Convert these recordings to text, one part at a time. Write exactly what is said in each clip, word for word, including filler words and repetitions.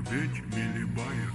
Nurabek Milibayev.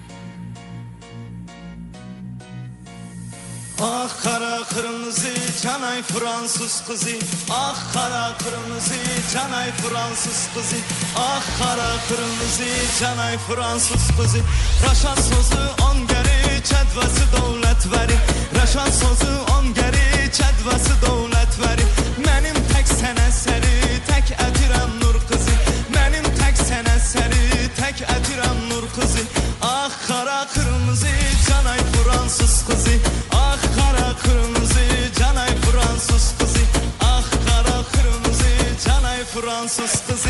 Ah kara kırmızı canay Fransız kızı, ah kara kırmızı canay Fransız kızı, ah kara kırmızı canay Fransız kızı. Raşan sözü on geri çedvesi devlet veri, Raşan sözü on geri çedvesi devlet veri. Benim tek sen eseri tek etirem nur kızı, benim tek sen eseri tek etirem nur kızı. Ah kara kırmızı canay Fransız kızı, ah kara kırmızı canay Fransız kızı, ah kara kırmızı canay Fransız kızı.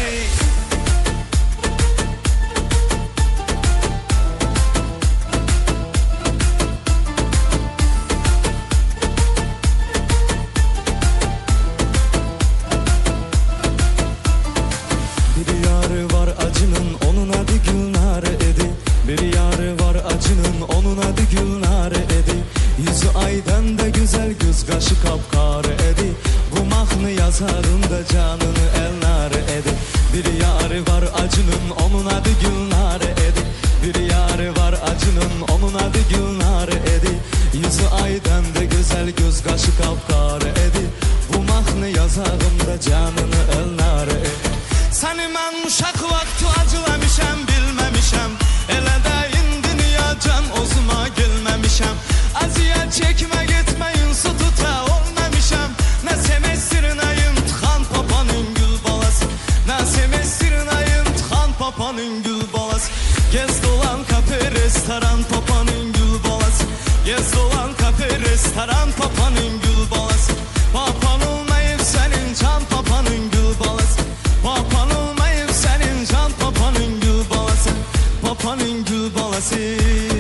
Bir yarı var acının onun adı Gülnar edi, bir yarı var acının onun adı Gülnar edi. Yüzü aydan da güzel göz kaşı kapkar edi, bu mahnı yazarın da canını elnar edi. Bir yarı var acının onun adı Gülnar edi, bir yarı var acının onun adı Gülnar edi. Yüzü aydan da güzel göz kaşı kapkar edi, bu mahnı yazarın da canını elnar edi. Səni mən uşaq vaxtı acılamışam, bilməmişəm. Elə də indi niyə can ozuma gülməmişəm. Əziyyət çəkmə getməyin su tuta olmamışam. Nə semestrin ayım tıxan papanın gül balası, nə semestrin ayım tıxan papanın gül balası. Gez dolan kafe restoran papanın gül balası, gez dolan kafe restoran papanın gül balası. Papan olmayıp sənin can papanın gül balası, papan olmayıp senin can papanın gül balası, papanın gül balası.